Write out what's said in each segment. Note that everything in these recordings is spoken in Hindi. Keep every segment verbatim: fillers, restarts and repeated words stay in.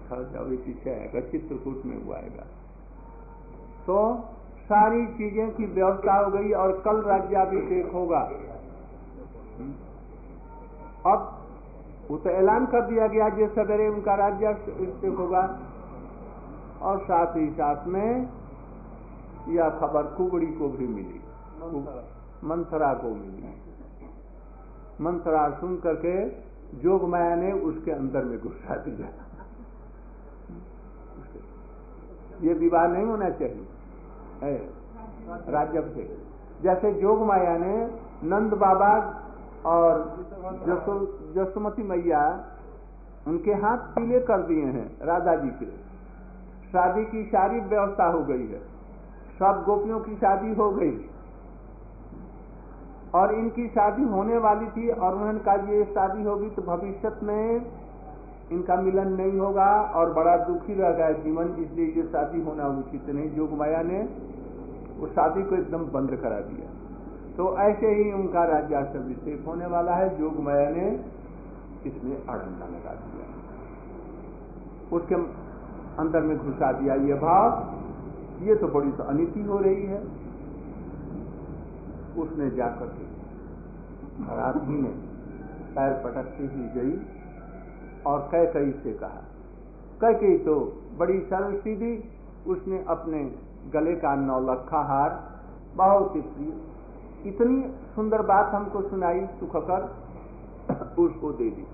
जब ये पीछे आएगा चित्रकूट में वो आएगा। तो सारी चीजें की व्यवस्था हो गई और कल राज्याभिषेक होगा। अब वो तो ऐलान कर दिया गया जो सवेरे उनका राज्याभिषेक होगा, और साथ ही साथ में यह खबर कुबड़ी को भी मिली, मंथरा को मिली। मंथरा सुन करके जोगमाया ने उसके अंदर में घुसा दिया। ये विवाह नहीं होना चाहिए राज्याभिषेक। जैसे जोगमाया ने नंद बाबा और जसो जसोमती मैया उनके हाथ पीले कर दिए हैं राधा जी के। शादी की सारी व्यवस्था हो गई है, सब गोपियों की शादी हो गई और इनकी शादी होने वाली थी, और उन्होंने कहा ये शादी होगी तो भविष्य में इनका मिलन नहीं होगा और बड़ा दुखी रह गया जीवन, इसलिए ये शादी होना उचित नहीं। जोगमाया ने उस शादी को एकदम बंद करा दिया। तो ऐसे ही उनका राज्याभिषेक होने वाला है। जोगमाया ने इसमें अड़ंगा लगा दिया, उसके अंदर में घुसा दिया ये भाव, ये तो बड़ी तो अनीति हो रही है। उसने जाकर के रात ही में पैर पटकती ही गई और कैकेयी से कहा। कैकेयी तो बड़ी सरल सीधी, उसने अपने गले का नौलखा हार बहुत ही प्रिय, इतनी सुंदर बात हमको सुनाई सुखकर, उसको दे दी।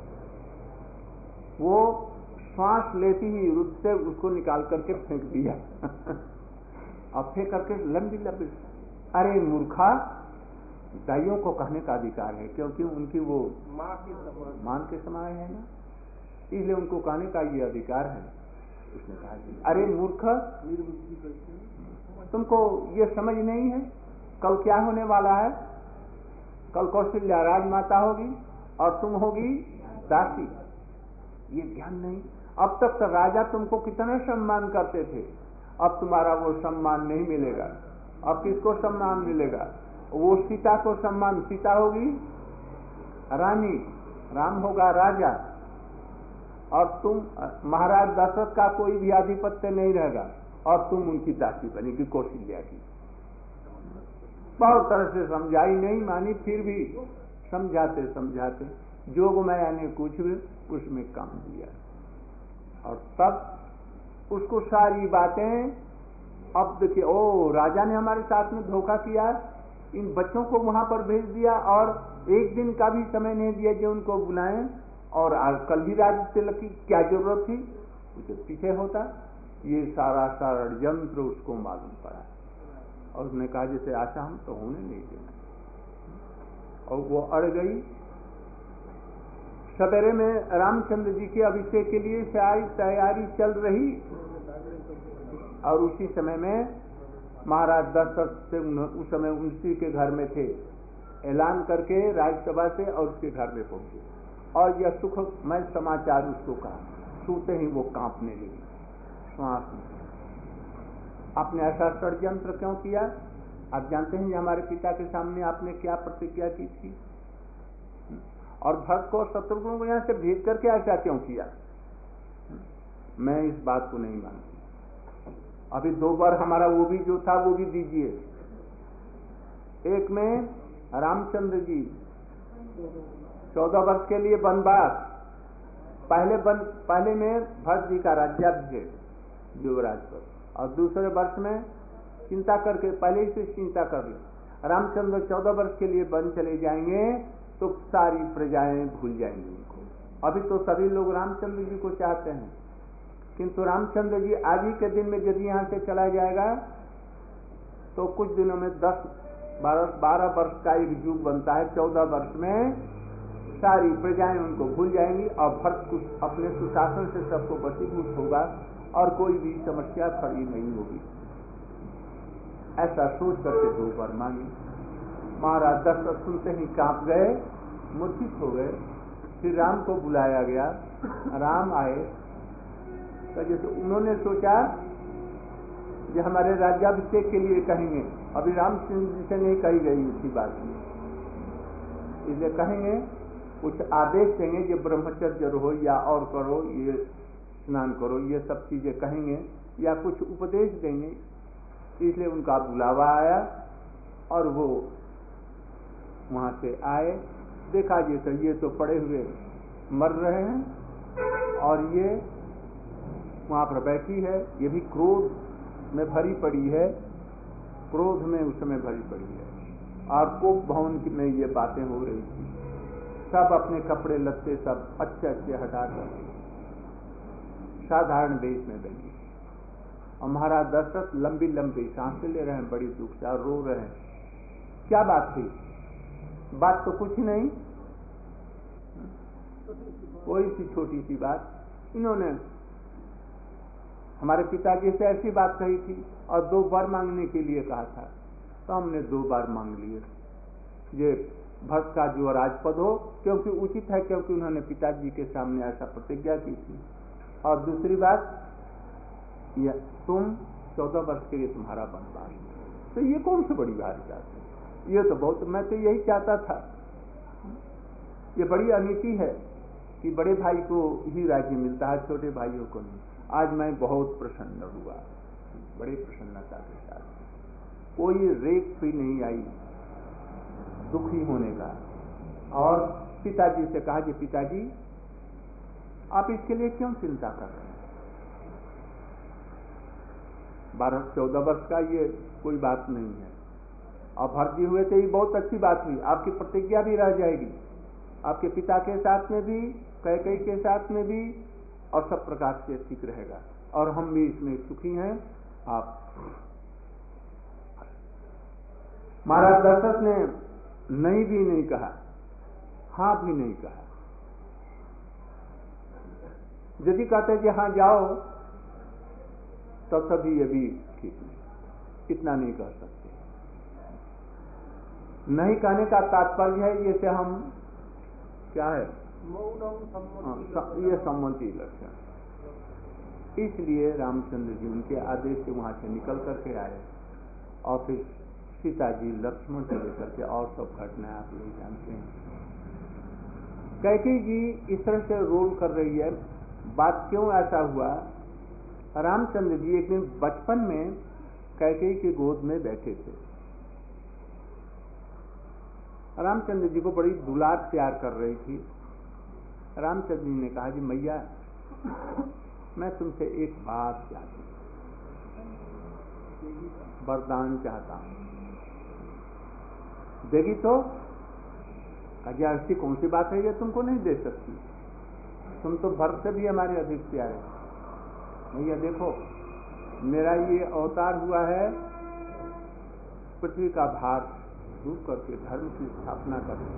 वो श्वास लेती ही रुद्र से उसको निकाल करके फेंक दिया और फेंक करके लंबी लंबी। अरे मूर्खा, दाइयों को कहने का अधिकार है क्योंकि उनकी वो मां के समान मान के समान है ना, इसलिए उनको कहने का ये अधिकार है। उसने कहा अरे मूर्ख, तुमको ये समझ नहीं है कल क्या होने वाला है। कल कौशल्या राजमाता होगी और तुम होगी दासी। ये ज्ञान नहीं। अब तक तो राजा तुमको कितना सम्मान करते थे, अब तुम्हारा वो सम्मान नहीं मिलेगा। अब किसको सम्मान मिलेगा? वो सीता को सम्मान, सीता होगी रानी, राम होगा राजा, और तुम महाराज दशरथ का कोई भी आधिपत्य नहीं रहेगा और तुम उनकी दासी बनेगी कौशल्या की। बहुत तरह से समझाई, नहीं मानी, फिर भी समझाते समझाते जोगमाया ने कुछ भी उसमें काम दिया और तब उसको सारी बातें, अब देखिए ओ राजा ने हमारे साथ में धोखा किया, इन बच्चों को वहां पर भेज दिया और एक दिन का भी समय नहीं दिया जो उनको बुलाएं, और आज कल ही राज तिलक की क्या जरूरत थी, उसे पीछे होता। ये सारा षड्यंत्र उसको मालूम पड़ा और उसने कहा जैसे आशा हम तो होने नहीं देना, और वो अड़ गई। सवेरे में रामचंद्र जी के अभिषेक के लिए सारी तैयारी चल रही और उसी समय में महाराज दशरथ से उस समय उसी के घर में थे, ऐलान करके राज्यसभा से और उसके घर में पहुंचे और यह सुखमय समाचार उसको कहा। सुनते ही वो कांपने लगी श्वास में। आपने ऐसा षड्यंत्र क्यों किया? आप जानते हैं हमारे पिता के सामने आपने क्या प्रतिज्ञा की थी, और भक्त को शत्रुघ्न को यहां से भेज करके ऐसा क्यों किया? मैं इस बात को नहीं मानती। अभी दो बार हमारा वो भी जो था वो भी दीजिए। एक में रामचंद्र जी चौदह वर्ष के लिए वनवास, पहले बन पहले में भरत जी का राज्याभिषेक युवराज पर, और दूसरे वर्ष में चिंता करके पहले ही से चिंता कर ली रामचंद्र चौदह वर्ष के लिए वन चले जाएंगे तो सारी प्रजाएं भूल जाएंगी उनको। अभी तो सभी लोग रामचंद्र जी को चाहते हैं, किंतु रामचंद्र जी आज ही के दिन में यदि यहाँ से चला जाएगा तो कुछ दिनों में दस बारह बारह वर्ष का एक युग बनता है। चौदह वर्ष में सारी प्रजाएं उनको भूल जाएंगी और भरत अपने सुशासन से सबको वशीभूत होगा और कोई भी समस्या खड़ी नहीं होगी। ऐसा सोच करके दो बार मांगी। महाराज दशरथ सुनते ही कांप गए, मूर्छित हो गए। फिर राम को बुलाया गया, राम आए तो जैसे उन्होंने सोचा कि हमारे राज्याभिषेक के लिए कहेंगे, अभी रामचंद्र जी से नहीं कही गई इसी बात में, इसलिए कहेंगे कुछ आदेश देंगे कि ब्रह्मचर्य रहो या और करो, ये स्नान करो, ये सब चीजें कहेंगे या कुछ उपदेश देंगे, इसलिए उनका बुलावा आया और वो वहां से आए। देखा जी तो ये तो पड़े हुए मर रहे हैं और ये वहां पर बैठी है, ये भी क्रोध में भरी पड़ी है, क्रोध में उस समय भरी पड़ी है। और कोप भवन में ये बातें हो रही थी, सब अपने कपड़े लत्ते सब अच्छे अच्छे हटा कर साधारण वेश में बैठी और महाराज दशरथ लंबी लंबी सांसें ले रहे हैं, बड़ी दुख से और रो रहे हैं। क्या बात थी? बात तो कुछ नहीं, कोई सी छोटी सी बात। इन्होंने हमारे पिताजी से ऐसी बात कही थी और दो बार मांगने के लिए कहा था, तो हमने दो बार मांग लिए, ये भक्त का जो राजपद हो, क्योंकि उचित है, क्योंकि उन्होंने पिताजी के सामने ऐसा प्रतिज्ञा की थी। और दूसरी बात, ये तुम चौदह वर्ष के लिए तुम्हारा वनवास, तो ये कौन सी बड़ी बात है? ये तो बहुत, मैं तो यही चाहता था। ये बड़ी अनीति है कि बड़े भाई को ही राज्य मिलता है, छोटे भाइयों को नहीं। आज मैं बहुत प्रसन्न हुआ, बड़े प्रसन्नता के साथ, कोई रेख भी नहीं आई दुखी होने का। और पिताजी से कहा कि पिताजी आप इसके लिए क्यों चिंता कर रहे हैं? बारह चौदह वर्ष का ये कोई बात नहीं है। आप भर्ती हुए तो ये बहुत अच्छी बात हुई, आपकी प्रतिज्ञा भी रह जाएगी, आपके पिता के साथ में भी, कैकेयी के साथ में भी, और सब प्रकार से ठीक रहेगा और हम भी इसमें सुखी हैं। आप महाराज दशरथ ने नहीं भी नहीं कहा, हाँ भी नहीं कहा। यदि कहते कि हाँ जाओ तो तभी ये भी ठीक नहीं, इतना नहीं कह सकते। नहीं कहने का तात्पर्य है ये से हम क्या है, ये सम्मति लक्षण। इसलिए रामचंद्र जी उनके आदेश से वहां से निकल करके आए और फिर सीता जी लक्ष्मण से लेकर के और सब घटनाएं आप लोग जानते हैं। कैकेयी जी इस तरह से रोल कर रही है। बात क्यों ऐसा हुआ? रामचंद्र जी एक दिन बचपन में कैकेयी की गोद में बैठे थे। रामचंद्र जी को बड़ी दुलार प्यार कर रही थी। रामचंद्र जी ने कहा जी मैया मैं तुमसे एक बात चाहती हूं, वरदान चाहता हूं, देगी तो? कहा ऐसी कौन सी बात है ये तुमको नहीं दे सकती, तुम तो भरत से भी हमारे अधिक प्यारे। भैया देखो मेरा ये अवतार हुआ है पृथ्वी का भार दूर करके धर्म की स्थापना करके,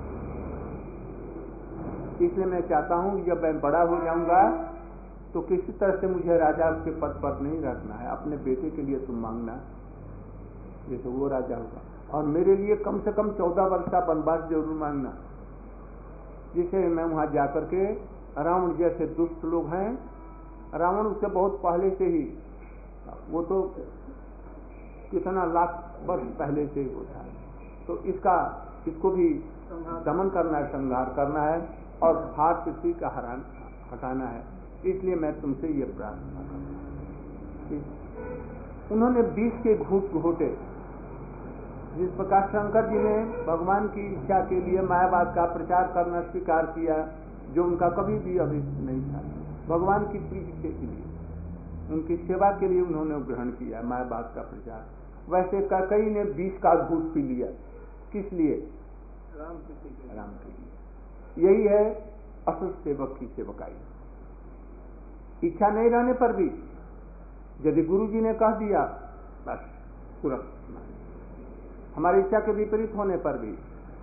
इसलिए मैं चाहता हूं जब मैं बड़ा हो जाऊंगा तो किसी तरह से मुझे राजा के पद पर नहीं रखना है, अपने बेटे के लिए तुम मांगना जैसे वो राजा होगा, और मेरे लिए कम से कम चौदह वर्ष का वनवास जरूर मांगना, जिसे मैं वहां जाकर के रावण जैसे दुष्ट लोग हैं, रावण उससे बहुत पहले से ही, वो तो कितना लाख वर्ष पहले से ही होता है, तो इसका इसको भी दमन करना है, संहार करना है और भार पृथ्वी का हरान हटाना है। इसलिए मैं तुमसे ये प्रार्थना करता हूं। उन्होंने बीस के घूट घोटे, जिस प्रकार शंकर जी ने भगवान की इच्छा के लिए मायावाद का प्रचार करना स्वीकार किया, जो उनका कभी भी अभिष्ट नहीं था, भगवान की प्रीति के लिए, उनकी सेवा के लिए उन्होंने ग्रहण किया मायावाद का प्रचार। वैसे कैकेयी ने बीस का घूट पी लिया, किस लिए? राम के राम के लिए। यही है असल सेवक की सेवकाई। इच्छा नहीं रहने पर भी यदि गुरु जी ने कह दिया बस तुरंत, हमारी इच्छा के विपरीत होने पर भी,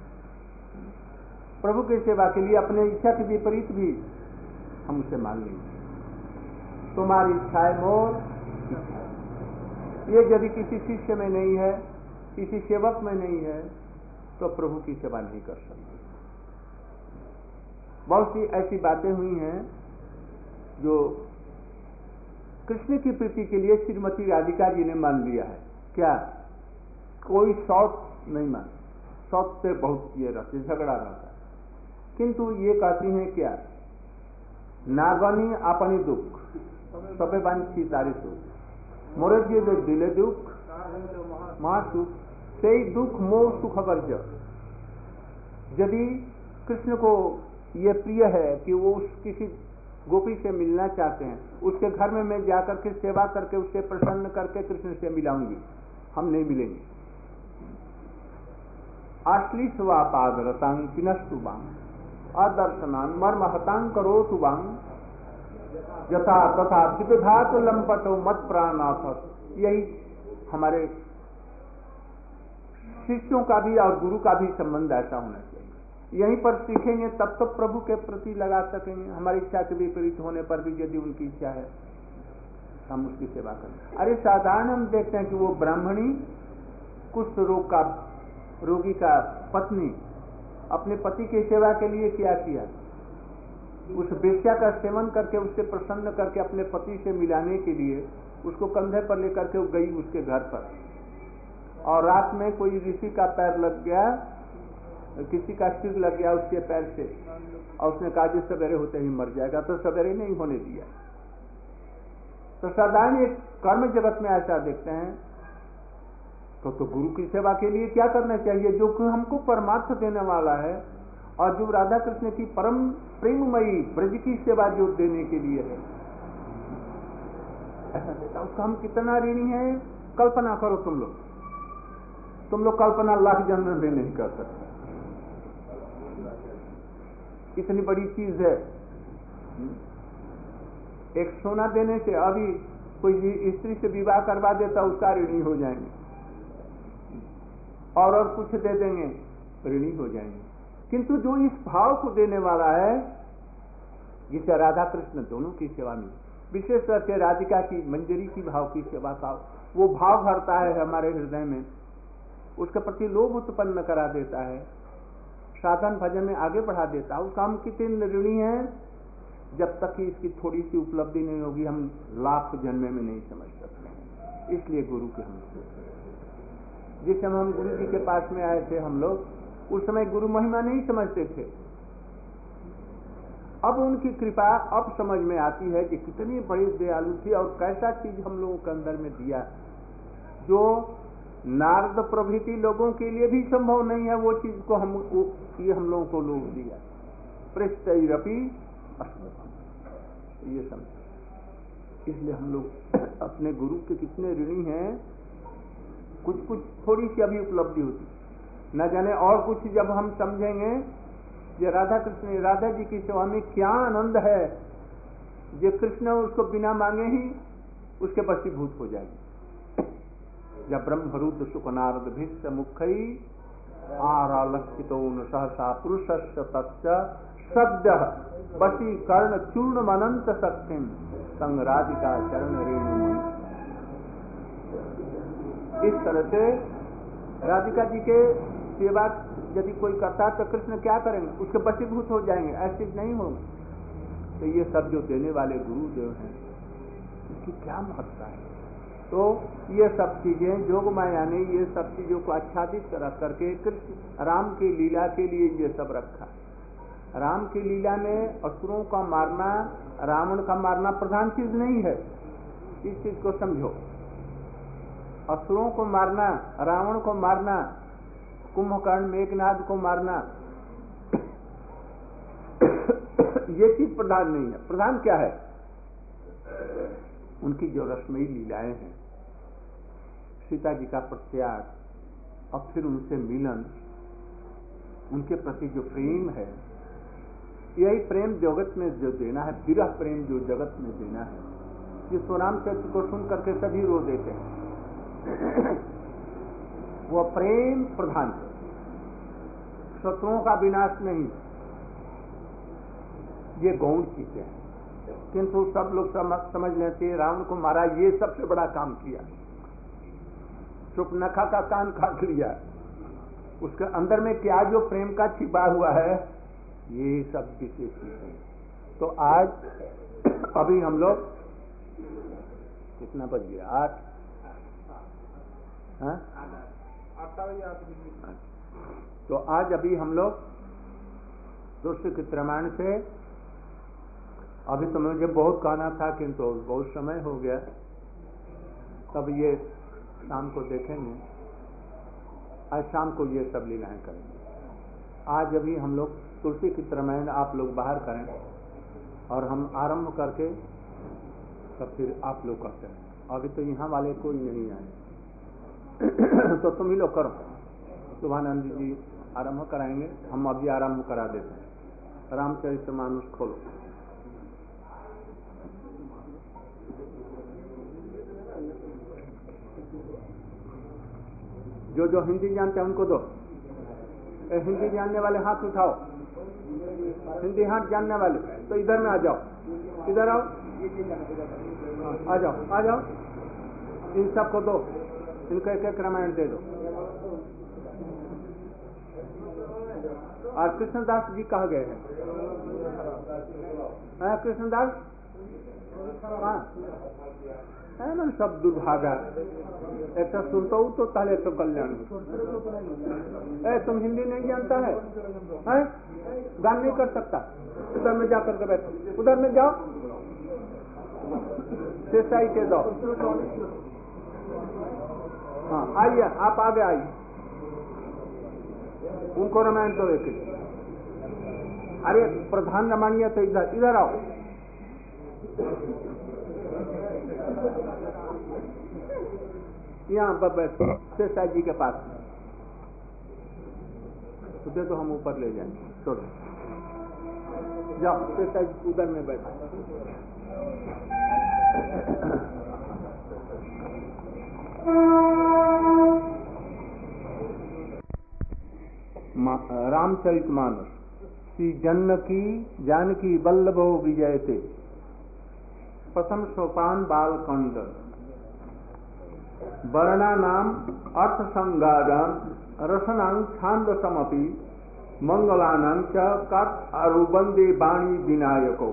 प्रभु की सेवा के लिए अपने इच्छा के विपरीत भी हम उसे मान लेंगे। तुम्हारी इच्छा है मोर इच्छा, ये यदि किसी शिष्य में नहीं है, किसी सेवक में नहीं है, तो प्रभु की सेवा नहीं कर सकते। बहुत सी ऐसी बातें हुई हैं जो कृष्ण की प्रीति के लिए श्रीमती राधिका जी ने मान लिया है। क्या? कोई शौक नहीं मान, शौक से बहुत ये रहते, झगड़ा रहता है, किंतु ये कहती हैं क्या? नागनी अपनी दुख सबे बांछी तारी सुख मोरे जे दिले दुख महासुख से दुख मोह सुख वर्ज। यदि कृष्ण को ये प्रिय है कि वो उस किसी गोपी से मिलना चाहते हैं, उसके घर में मैं जाकर के सेवा करके उससे प्रसन्न करके कृष्ण से मिलाऊंगी, हम नहीं मिलेंगे। आश्लिष्वा पादरतांग पिनस्तु बांग अदर्शनान मर्म हतांग करो तु बांग यथा तथा विदधात लंपटो मत प्राणाथ। यही हमारे शिष्यों का भी और गुरु का भी संबंध ऐसा होना चाहिए। यहीं पर सीखेंगे तब तो प्रभु के प्रति लगा सकेंगे। हमारी इच्छा के विपरीत होने पर भी यदि उनकी इच्छा है हम उसकी सेवा करें। अरे साधारण हम देखते हैं कि वो ब्राह्मणी कुष्ठ रोग का रोगी का पत्नी अपने पति की सेवा के लिए क्या किया, उस वेश्या का सेवन करके उससे प्रसन्न करके अपने पति से मिलाने के लिए उसको कंधे पर लेकर के वो गई उसके घर पर। और रात में कोई ऋषि का पैर लग गया, किसी का सिर लग गया उसके पैर से, और उसने कहा जी सवेरे होते ही मर जाएगा, तो सवेरे नहीं होने दिया। तो साधारण एक कर्म जगत में ऐसा देखते हैं। तो तो गुरु की सेवा के लिए क्या करना चाहिए, जो कि हमको परमार्थ देने वाला है, और जो राधा कृष्ण की परम प्रेममयी ब्रज की सेवा जो देने के लिए है, ऐसा देता उसका हम कितना ऋणी है। कल्पना करो तुम लोग, तुम लोग कल्पना लाख जन्म में नहीं कर सकते, इतनी बड़ी चीज है। एक सोना देने से अभी कोई स्त्री से विवाह करवा देता उसका ऋणी हो जाएंगे, और और कुछ दे देंगे ऋणी हो जाएंगे। किंतु जो इस भाव को देने वाला है, जिसे राधा कृष्ण दोनों की सेवा में, विशेष करके राधिका की मंजरी की भाव की सेवा का वो भाव भरता है हमारे हृदय में, उसके प्रति लोभ उत्पन्न करा देता है, साधन भजन में आगे बढ़ा देता है। उसका हम कितने ऋणी हैं, जब तक कि इसकी थोड़ी सी उपलब्धि नहीं होगी हम लाख जन्मे में नहीं समझ सकते। इसलिए गुरु के हम जिस समय हम गुरु जी के पास में आए थे हम लोग, उस समय गुरु महिमा नहीं समझते थे। अब उनकी कृपा अब समझ में आती है कि कितनी बड़ी दयालु थी और कैसा चीज हम लोगों के अंदर में दिया, जो नारद प्रभृति लोगों के लिए भी संभव नहीं है। वो चीज को हम ये हम लोगों को लोग दिया, पृष्ठरपि ये समझ। इसलिए हम लोग अपने गुरु के कितने ऋणी हैं। कुछ कुछ थोड़ी सी अभी उपलब्धि होती, न जाने और कुछ जब हम समझेंगे ये राधा कृष्ण राधा जी की सेवा में क्या आनंद है, जो कृष्ण उसको बिना मांगे ही उसके वशीभूत हो जाएंगे। जब ब्रह्मरुद्र सुख नारद भीष्म मुखई आरालक्षितो न सहसा पुरुष सद्य वशी कर्ण चूर्ण मनंत शक्तिम संग राधिका चरण रेणु। इस तरह से राधिका जी के सेवा यदि कोई करता है तो कृष्ण क्या करेंगे, उसके वशीभूत हो जाएंगे, ऐसी नहीं होंगे। तो ये सब जो देने वाले गुरुदेव हैं, इसकी क्या महत्ता है। तो ये सब चीजें जोग माया ने ये सब चीजों को आच्छादित रख करके कृष्ण राम की लीला के लिए ये सब रखा। राम की लीला में असुरों का मारना, रावण का मारना प्रधान चीज नहीं है, इस चीज को समझो। असुरों को मारना, रावण को मारना, कुंभकर्ण मेघनाद को मारना, ये चीज प्रधान नहीं है। प्रधान क्या है, उनकी जो रसमयी लीलाएं हैं, सीता जी का प्रत्याग, और फिर उनसे मिलन, उनके प्रति जो प्रेम है, यही प्रेम जगत में जो देना है, विरह प्रेम जो जगत में देना है। ये स्वराम चरित्र को सुन करके सभी रो देते हैं। वो प्रेम प्रधान है, शत्रुओं का विनाश नहीं, ये गौण चीजें हैं। किंतु सब लोग समझ समझ लेते हैं रावण को मारा, ये सबसे बड़ा काम किया, सुपनखा का कान काट लिया, उसके अंदर में क्या जो प्रेम का छिपा हुआ है, ये सब विशेष चीजें। तो आज अभी हम लोग कितना बज गया, आठ हाँ? तो आज अभी हम लोग दूसरे के प्रमाण से अभी तो मुझे बहुत कहना था किंतु तो बहुत समय हो गया, तब ये शाम को देखेंगे। आज शाम को ये सब लीलाएं करेंगे। आज अभी हम लोग तुलसी की तरह आप लोग बाहर करें और हम आरंभ करके तब फिर आप लोग करते हैं। अभी तो यहाँ वाले कोई नहीं आए तो तुम ही लोग करो। शुभानंद जी आरंभ कराएंगे, हम अभी आरंभ करा देते हैं। रामचरितमानस खोलो। जो जो हिंदी जानते हैं उनको दो। ए, हिंदी जानने वाले हाथ उठाओ। हिंदी हाथ जानने वाले तो इधर में आ जाओ, इधर आओ, आ जाओ आ जाओ। इन सबको दो, इनको एक एक रामायण दे दो। और कृष्णदास जी कहाँ गए हैं? कृष्णदास हाँ है ना, सब दुर्भागा। एक तो सुनता हूँ तो पहले तो कल्याण। ए तुम हिंदी नहीं जानता है, है? गान नहीं कर सकता, उधर में जा करके बैठो, उधर में जाओ, शेषाई के दो। हाँ आइए, आप आगे आइए, उनको रामायण दो एक। अरे प्रधान रामायण तो इधर इधर आओ। यहाँ पर बैठो शेषाई जी के पास। उधर तो हम ऊपर ले जाएंगे, छोड़ो, जाओ शेषाई जी उधर में बैठो। रामचरितमानस श्री जानकी जानकी वल्लभो विजयते प्रथम सोपान बालकांड वर्णानाम अर्थ संगादन रसनां छांदसमपि मंगलानां च कट अरु वंदे वाणी विनायको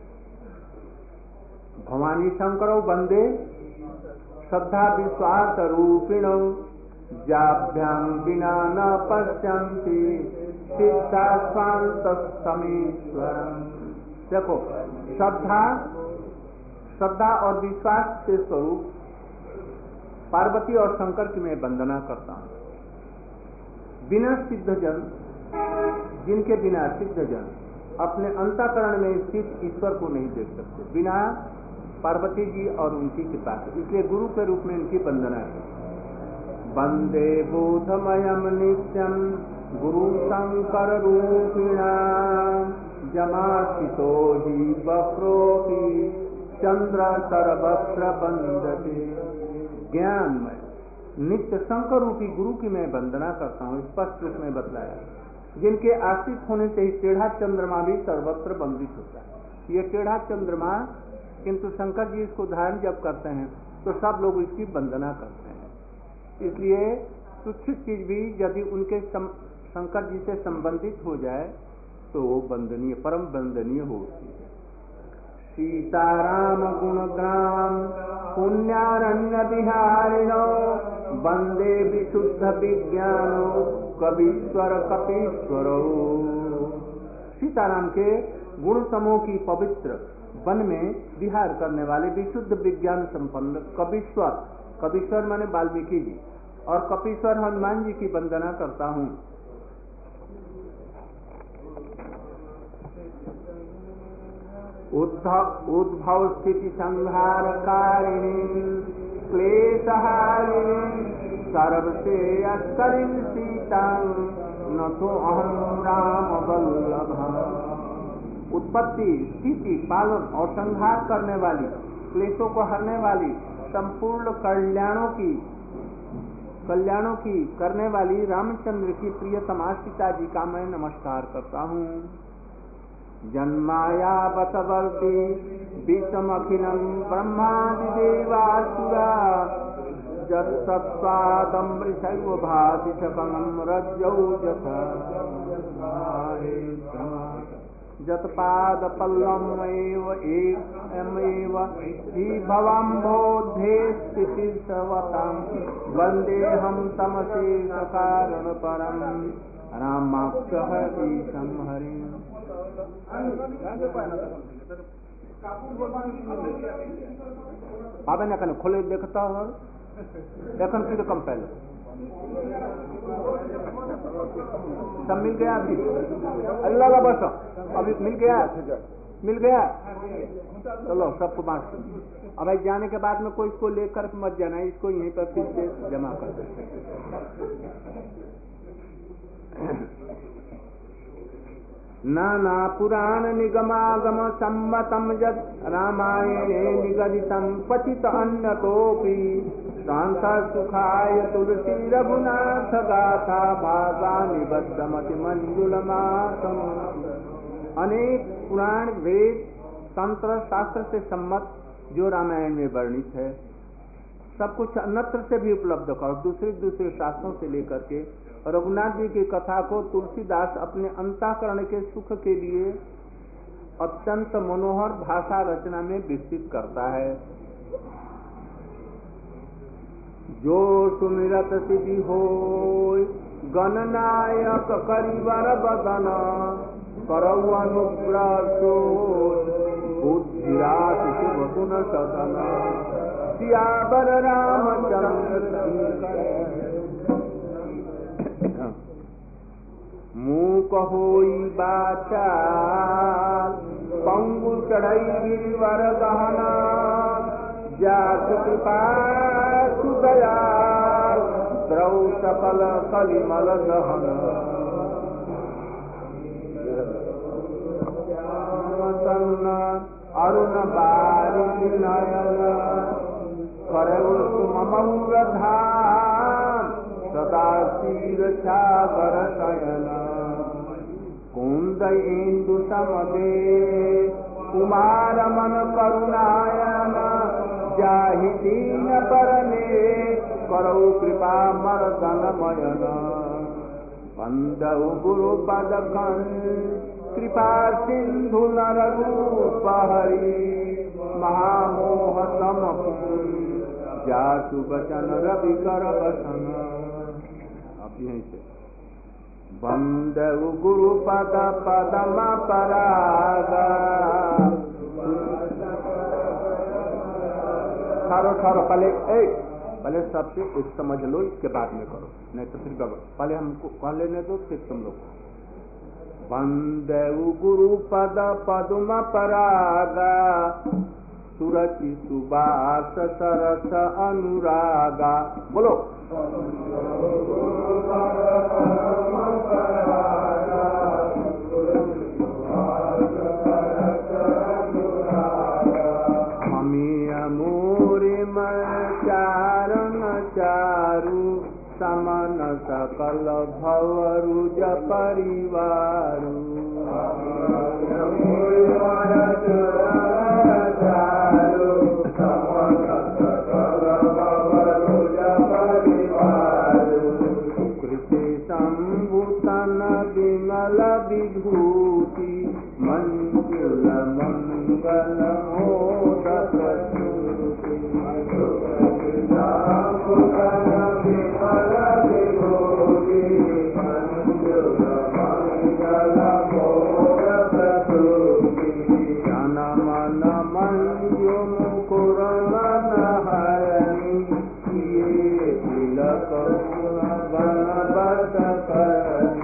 भवानी शंकरो वंदे श्रद्धा विश्वास रूपिणो जाभ्यां विना न पश्यन्ति सिद्धा स्वांत समीश्वरम्। देखो, श्रद्धा श्रद्धा और विश्वास के स्वरूप पार्वती और शंकर की मैं वंदना करता हूँ। बिना सिद्धजन, जिनके बिना सिद्धजन अपने अंतःकरण में स्थित ईश्वर को नहीं देख सकते, बिना पार्वती जी और उनकी कृपा से, इसलिए गुरु के रूप में इनकी वंदना है। वंदे बोधमयम नित्यम गुरु शंकर रूपिणा जमासितो ही वक्रोपि चंद्र सर्वत्र वंदते। ज्ञानमय नित्य शंकर रूपी गुरु की मैं वंदना करता हूँ। स्पष्ट रूप में बतलाया, जिनके आश्रित होने से ही टेढ़ा चंद्रमा भी सर्वत्र वंदित होता है। ये टेढ़ा चंद्रमा, किंतु शंकर जी इसको धारण जब करते हैं तो सब लोग इसकी वंदना करते हैं। इसलिए तुच्छ चीज भी यदि उनके शंकर जी से संबंधित हो जाए तो वो वंदनीय, परम वंदनीय होती है। सीताराम गुणग्राम पुण्यारण्य विहारिणो वंदे विशुद्ध विज्ञानो कवीश्वर कपीश्वरो। सीताराम के गुण समूह की पवित्र वन में विहार करने वाले विशुद्ध विज्ञान संपन्न कवीश्वर, कवीश्वर माने वाल्मीकि जी, और कपीश्वर हनुमान जी की वंदना करता हूँ। उद्भव स्थिति संहार कारिणी क्लेशहारिणी सर्वश्रेयस्करीं सीतां नतो अहं राम वल्लभः। उत्पत्ति, स्थिति, पालन और संहार करने वाली, क्लेशों को हरने वाली, संपूर्ण कल्याणों की कल्याणों की करने वाली रामचंद्र की प्रियतमा सीता जी का मैं नमस्कार करता हूँ। जन्माया बसवर्ती विषमखिलं ब्रह्मादिदेवासुरा जत्सत्त्वादमृषैव भाति सकलं रज्जौ यथा जत्पादपल्लवमेव एवमेव हि भवाम्भोधे स्थितिसवतां वन्देऽहं तमशेषकारणपरं रामाख्यः ईशं हरिम्। पावे ना कने खोले देखता हो देखन की रकम पहले सब मिल गया अभी अल्लाह का बस अभी मिल गया मिल गया चलो सबको बांट अब भाई जाने के बाद में कोई इसको लेकर मत जाना इसको यहीं पर फिर से जमा कर दे नाना पुराण निगमागम सम्मतम जद रामायणे निगदितम पतित अन्यतोपि शांत सुखाय तुलसी रघुनाथ गाथा भाषा निबद्धमति मंजुलमासम। अनेक पुराण वेद तंत्र शास्त्र से सम्मत जो रामायण में वर्णित है सब कुछ अन्यत्र से भी उपलब्ध करो दूसरे दूसरे शास्त्रों से लेकर के रघुनाथ जी की कथा को तुलसीदास अपने अंतःकरण के सुख के लिए अत्यंत मनोहर भाषा रचना में विस्तृत करता है। जो सुमिरत सिद्धि होय गणनायक करिवर बदन करौ अनुग्रह बुद्धिरात शुभ गुण सदन सियावर रामचंद्र मूक होई बाचाल पंगु चढ़ई गिरिवर गहना जात कृपा सुदयाल द्रौ सकल कलिमल दहन अरुण बारी नयन करौ सुममौर धाम सदा तीर छागर शयन कुंद इंदु समदे कुमार मन करुणायन जाहि दीन परने करौ कृपा मर्दन मयन बंदौ गुरु पद कृपा सिंधु नर रूप हरि महामोह सम जासु बचन रवि कर बसन। अब यहीं से बंदौ गुरु पद पदम परागा ठारो ठारो पहले ए पहले सबसे एक समझ लो इसके बाद में करो नहीं तो फिर गड़बड़ पहले हमको कह लेने दो फिर तुम लोग बंदौ गुरु पद पदम परागा सुरचि सुबास सरस अनुरागा बोलो ममिय मोरे चारण चारु समन सकल भवरुज परिवारु विमल विभूति मंजुल मंगल मोद प्रस्तुति जन मन मंजु मुकुर मन हरणी किए तिलक वन बस करनी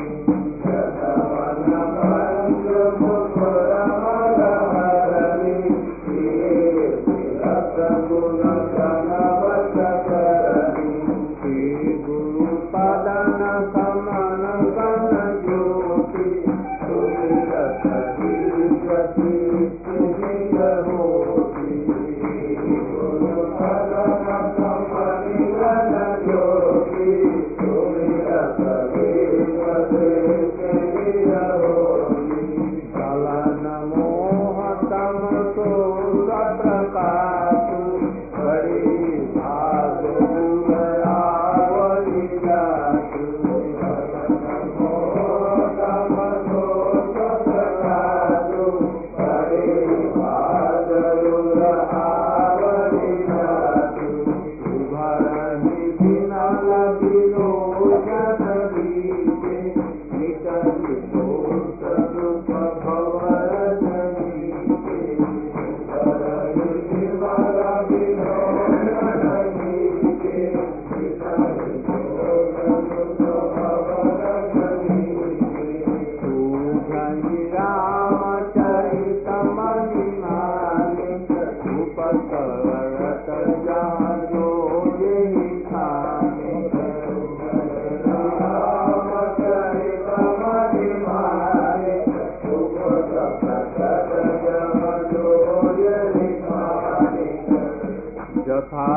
यथा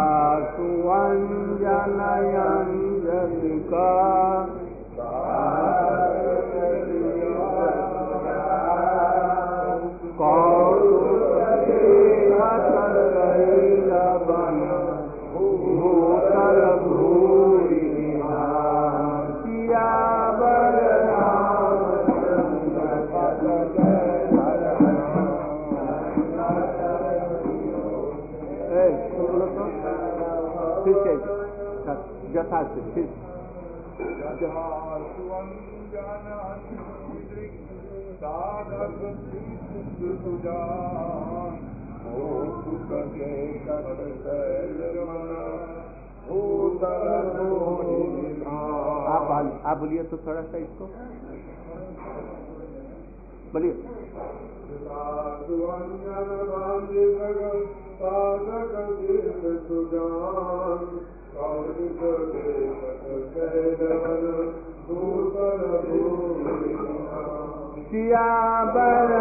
सुअञ्जनयञ्जलिका भूतल भूरि यथा फिर आप आप बोलिए तो थोड़ा सा इसको बोलिए। सियावर